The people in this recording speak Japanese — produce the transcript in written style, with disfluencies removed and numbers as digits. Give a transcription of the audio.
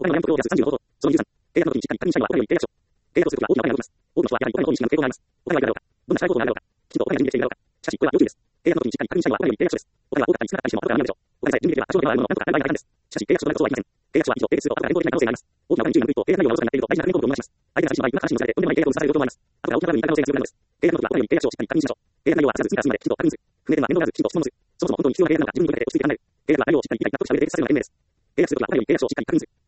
他にも悩むことを出す35こと。その23、契約の時にしっかり確認したいのはお互いに契約書。契約するときは大きなお金が動きます。多くの人はやはりお金の方に信頼があります。お金はいくらだろうか。どんなしたいことがあるだろうか。きちんとお金が準備できているだろうか。しかし、これは要注意です。契約の時にしっかり確認したいのはお金より契約書です。お金は多かったり少なかったりしても後から見えるでしょう。お金さえ準備できれば多少の手間はあるものの何とか買えばいいだけなんです。しかし、契約書となることは言いません。契約書は以上、締結すると後から変更できない可能性があります。大きなお金に注意が向く一方、契約内容がおろそかになっていると大事な確認項目をお願いします。相手が寂しい場合、今から心を知らせて、とんでもない契約をさせることもあります。後から大きなトラブルに至る可能性が強くなるのです。契約の時はお金より契約書をしっかり確認しましょう。契約内容は焦らず次から次まできちんと確認する。不明点は面倒がらずきちんと質問する。そもそも本当に必要な契約なのか自分に向けて落ち着いて考える。契約は内容をしっかり理解納得した上で実際には弁明です。契約するときはお金より契約書をしっかり確認する。